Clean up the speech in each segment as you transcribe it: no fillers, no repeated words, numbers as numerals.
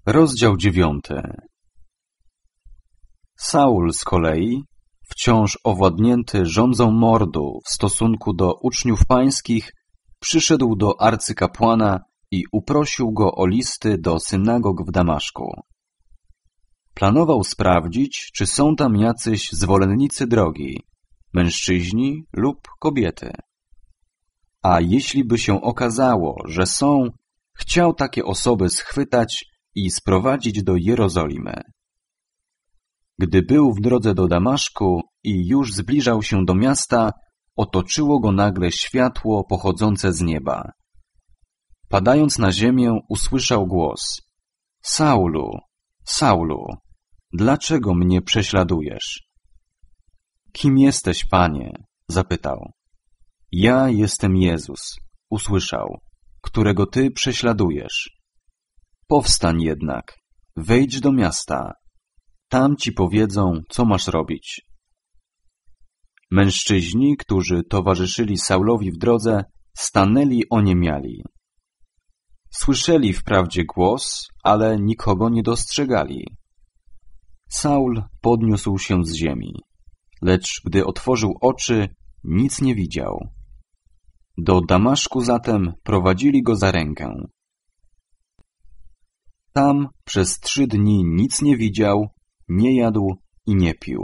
Rozdział 9. Saul z kolei, wciąż owładnięty żądzą mordu w stosunku do uczniów pańskich, przyszedł do arcykapłana i uprosił go o listy do synagog w Damaszku. Planował sprawdzić, czy są tam jacyś zwolennicy drogi, mężczyźni lub kobiety. A jeśli by się okazało, że są, chciał takie osoby schwytać i sprowadzić do Jerozolimy. Gdy był w drodze do Damaszku i już zbliżał się do miasta, otoczyło go nagle światło pochodzące z nieba. Padając na ziemię, usłyszał głos: Saulu, Saulu, dlaczego mnie prześladujesz? Kim jesteś, Panie? Zapytał. Ja jestem Jezus, usłyszał, którego Ty prześladujesz. Powstań jednak, wejdź do miasta. Tam ci powiedzą, co masz robić. Mężczyźni, którzy towarzyszyli Saulowi w drodze, stanęli oniemiali. Słyszeli wprawdzie głos, ale nikogo nie dostrzegali. Saul podniósł się z ziemi, lecz gdy otworzył oczy, nic nie widział. Do Damaszku zatem prowadzili go za rękę. Tam przez 3 dni nic nie widział, nie jadł i nie pił.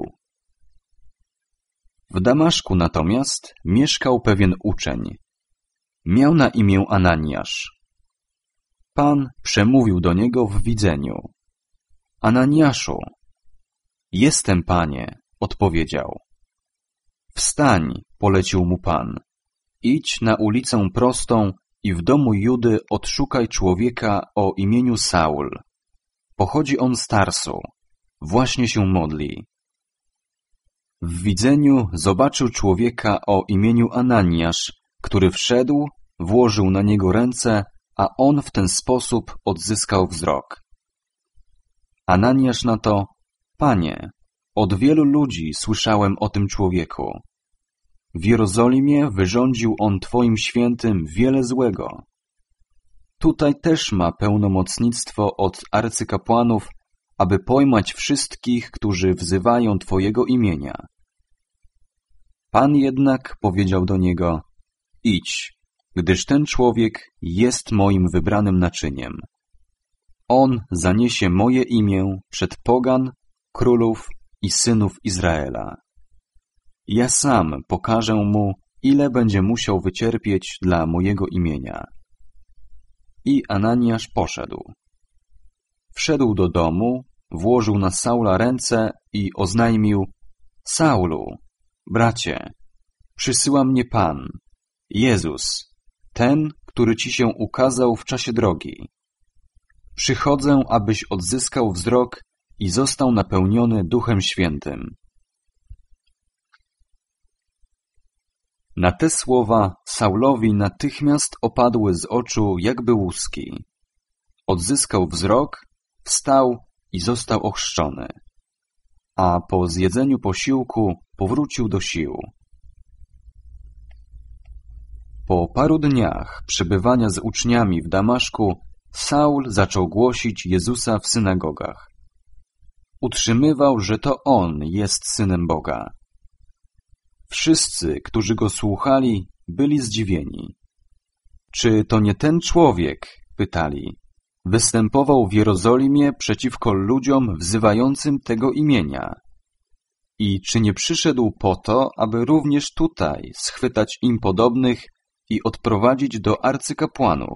W Damaszku natomiast mieszkał pewien uczeń. Miał na imię Ananiasz. Pan przemówił do niego w widzeniu. Ananiaszu. Jestem, Panie, odpowiedział. Wstań, polecił mu Pan. Idź na ulicę prostą i w domu Judy odszukaj człowieka o imieniu Saul. Pochodzi on z Tarsu. Właśnie się modli. W widzeniu zobaczył człowieka o imieniu Ananiasz, który wszedł, włożył na niego ręce, a on w ten sposób odzyskał wzrok. Ananiasz na to: Panie, od wielu ludzi słyszałem o tym człowieku. W Jerozolimie wyrządził on Twoim świętym wiele złego. Tutaj też ma pełnomocnictwo od arcykapłanów, aby pojmać wszystkich, którzy wzywają Twojego imienia. Pan jednak powiedział do niego: idź, gdyż ten człowiek jest moim wybranym naczyniem. On zaniesie moje imię przed pogan, królów i synów Izraela. Ja sam pokażę mu, ile będzie musiał wycierpieć dla mojego imienia. I Ananiasz poszedł. Wszedł do domu, włożył na Saula ręce i oznajmił: Saulu, bracie, przysyła mnie Pan, Jezus, ten, który ci się ukazał w czasie drogi. Przychodzę, abyś odzyskał wzrok i został napełniony Duchem Świętym. Na te słowa Saulowi natychmiast opadły z oczu jakby łuski. Odzyskał wzrok, wstał i został ochrzczony. A po zjedzeniu posiłku powrócił do sił. Po paru dniach przebywania z uczniami w Damaszku Saul zaczął głosić Jezusa w synagogach. Utrzymywał, że to On jest Synem Boga. Wszyscy, którzy go słuchali, byli zdziwieni. Czy to nie ten człowiek, pytali, występował w Jerozolimie przeciwko ludziom wzywającym tego imienia? I czy nie przyszedł po to, aby również tutaj schwytać im podobnych i odprowadzić do arcykapłanów?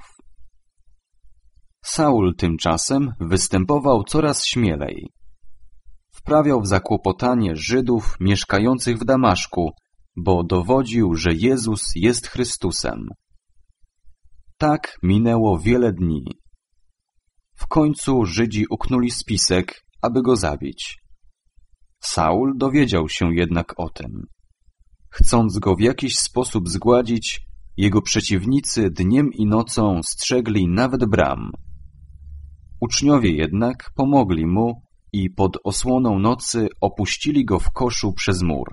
Saul tymczasem występował coraz śmielej. Wprawiał w zakłopotanie Żydów mieszkających w Damaszku, bo dowodził, że Jezus jest Chrystusem. Tak minęło wiele dni. W końcu Żydzi uknuli spisek, aby go zabić. Saul dowiedział się jednak o tym. Chcąc go w jakiś sposób zgładzić, jego przeciwnicy dniem i nocą strzegli nawet bram. Uczniowie jednak pomogli mu i pod osłoną nocy opuścili go w koszu przez mur.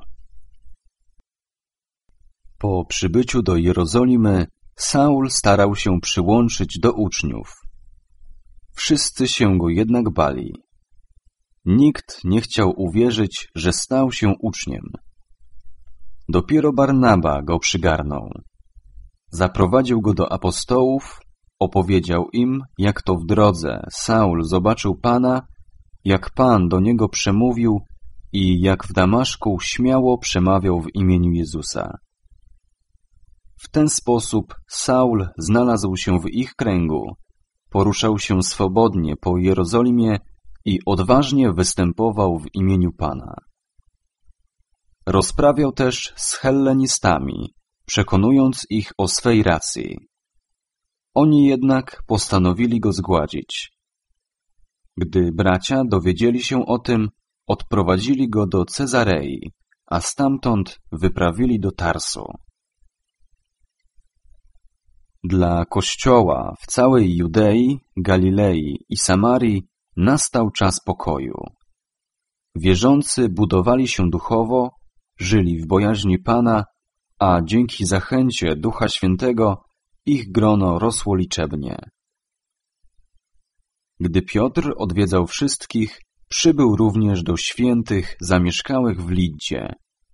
Po przybyciu do Jerozolimy Saul starał się przyłączyć do uczniów. Wszyscy się go jednak bali. Nikt nie chciał uwierzyć, że stał się uczniem. Dopiero Barnaba go przygarnął. Zaprowadził go do apostołów, opowiedział im, jak to w drodze Saul zobaczył Pana, jak Pan do niego przemówił i jak w Damaszku śmiało przemawiał w imieniu Jezusa. W ten sposób Saul znalazł się w ich kręgu, poruszał się swobodnie po Jerozolimie i odważnie występował w imieniu Pana. Rozprawiał też z hellenistami, przekonując ich o swej racji. Oni jednak postanowili go zgładzić. Gdy bracia dowiedzieli się o tym, odprowadzili go do Cezarei, a stamtąd wyprawili do Tarsu. Dla Kościoła w całej Judei, Galilei i Samarii nastał czas pokoju. Wierzący budowali się duchowo, żyli w bojaźni Pana, a dzięki zachęcie Ducha Świętego ich grono rosło liczebnie. Gdy Piotr odwiedzał wszystkich, przybył również do świętych zamieszkałych w Liddzie.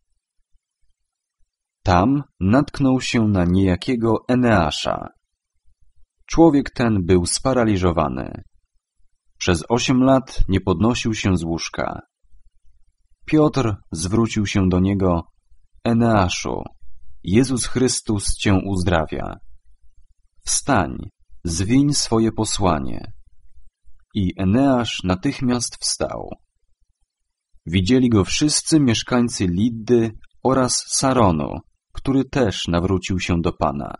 Tam natknął się na niejakiego Eneasza. Człowiek ten był sparaliżowany. Przez 8 lat nie podnosił się z łóżka. Piotr zwrócił się do niego: Eneaszu, Jezus Chrystus cię uzdrawia. Wstań, zwiń swoje posłanie. I Eneasz natychmiast wstał. Widzieli go wszyscy mieszkańcy Liddy oraz Saronu, który też nawrócił się do Pana.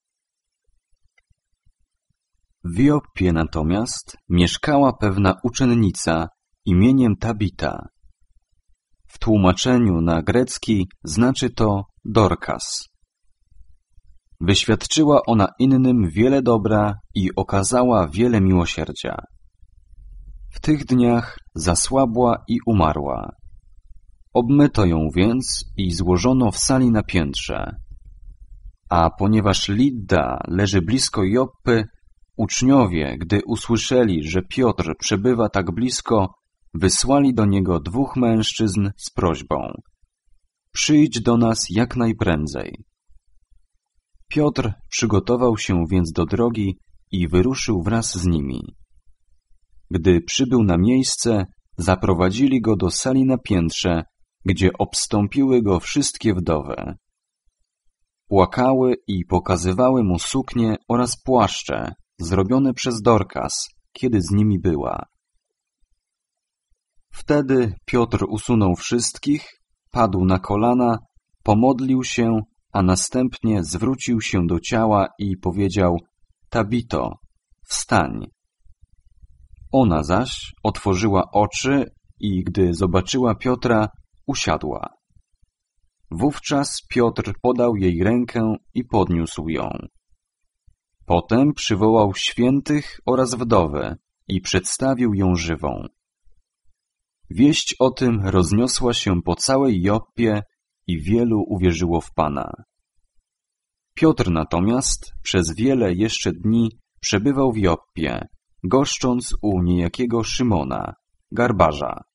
W Joppie natomiast mieszkała pewna uczennica imieniem Tabita. W tłumaczeniu na grecki znaczy to Dorkas. Wyświadczyła ona innym wiele dobra i okazała wiele miłosierdzia. W tych dniach zasłabła i umarła. Obmyto ją więc i złożono w sali na piętrze. A ponieważ Lidda leży blisko Joppy, uczniowie, gdy usłyszeli, że Piotr przebywa tak blisko, wysłali do niego 2 mężczyzn z prośbą: przyjdź do nas jak najprędzej. Piotr przygotował się więc do drogi i wyruszył wraz z nimi. Gdy przybył na miejsce, zaprowadzili go do sali na piętrze, gdzie obstąpiły go wszystkie wdowy. Płakały i pokazywały mu suknie oraz płaszcze, zrobione przez Dorkas, kiedy z nimi była. Wtedy Piotr usunął wszystkich, padł na kolana, pomodlił się, a następnie zwrócił się do ciała i powiedział: Tabito, wstań. Ona zaś otworzyła oczy i gdy zobaczyła Piotra, usiadła. Wówczas Piotr podał jej rękę i podniósł ją. Potem przywołał świętych oraz wdowę i przedstawił ją żywą. Wieść o tym rozniosła się po całej Joppie i wielu uwierzyło w Pana. Piotr natomiast przez wiele jeszcze dni przebywał w Joppie, goszcząc u niejakiego Szymona, garbarza.